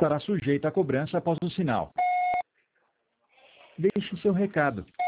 estará sujeita a cobrança após o sinal. Deixe seu recado.